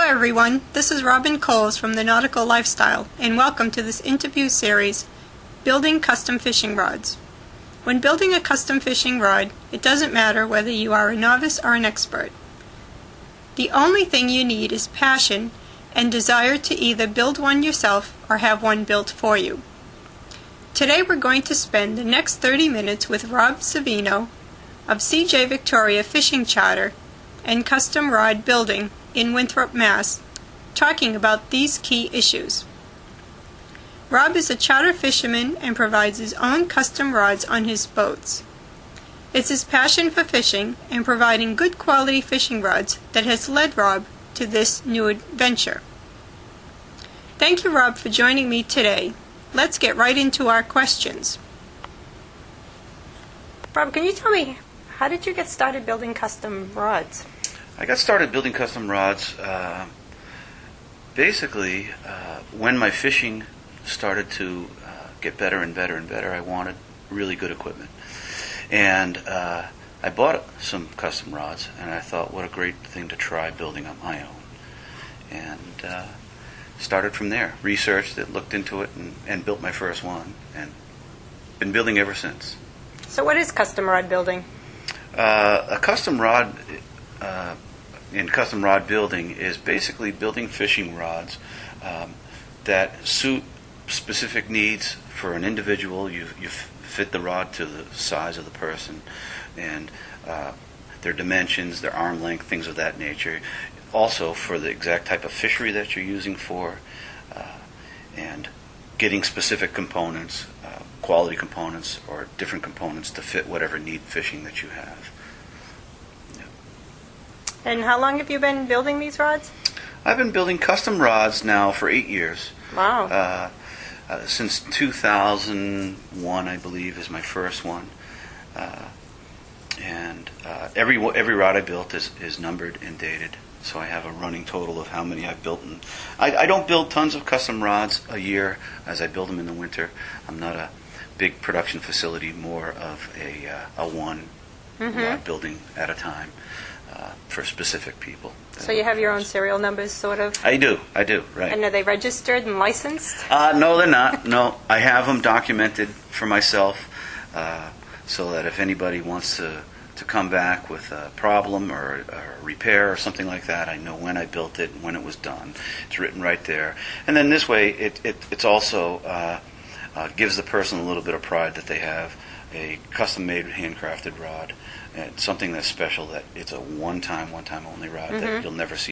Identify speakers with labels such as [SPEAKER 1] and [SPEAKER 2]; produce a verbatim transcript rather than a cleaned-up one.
[SPEAKER 1] everyone, this is Robin Coles from the Nautical Lifestyle, and welcome to this interview series, Building Custom Fishing Rods. When building a custom fishing rod, it doesn't matter whether you are a novice or an expert. The only thing you need is passion and desire to either build one yourself or have one built for you. Today we're going to spend the next thirty minutes with Rob Savino of C J Victoria Fishing Charter and Custom Rod Building in Winthrop, Mass, talking about these key issues. Rob is a charter fisherman and provides his own custom rods on his boats. It's his passion for fishing and providing good quality fishing rods that has led Rob to this new adventure. Thank you, Rob, for joining me today. Let's get right into our questions. Rob, can you tell me, how did you get started building custom rods?
[SPEAKER 2] I got started building custom rods uh, basically uh, when my fishing started to uh, get better and better and better. I wanted really good equipment. And uh, I bought some custom rods, and I thought, what a great thing to try building on my own. And uh, started from there, researched it, looked into it, and, and built my first one, and been building ever since.
[SPEAKER 1] So what is custom rod building?
[SPEAKER 2] Uh, a custom rod uh, in custom rod building is basically building fishing rods um, that suit specific needs for an individual. You, you f- fit the rod to the size of the person and uh, their dimensions, their arm length, things of that nature. Also for the exact type of fishery that you're using for, uh, and getting specific components, uh, quality components or different components to fit whatever need fishing that you have.
[SPEAKER 1] And how long have you been building these rods?
[SPEAKER 2] I've been building custom rods now for eight years.
[SPEAKER 1] Wow.
[SPEAKER 2] Uh, uh, since two thousand one, I believe, is my first one. Uh, and uh, every every rod I built is, is numbered and dated. So I have a running total of how many I've built. And I, I don't build tons of custom rods a year as I build them in the winter. I'm not a big production facility, more of a, uh, a one mm-hmm. rod building at a time. Uh, for specific people.
[SPEAKER 1] So you have your own serial numbers, sort of?
[SPEAKER 2] I do, I do, right.
[SPEAKER 1] And are they registered and licensed?
[SPEAKER 2] Uh, no, they're not. No, I have them documented for myself uh, so that if anybody wants to, to come back with a problem or, or a repair or something like that, I know when I built it and when it was done. It's written right there. And then this way, it, it it's also uh, uh, gives the person a little bit of pride that they have a custom-made, handcrafted rod. And something that's special, that it's a one-time, one-time only rod mm-hmm. that you'll never see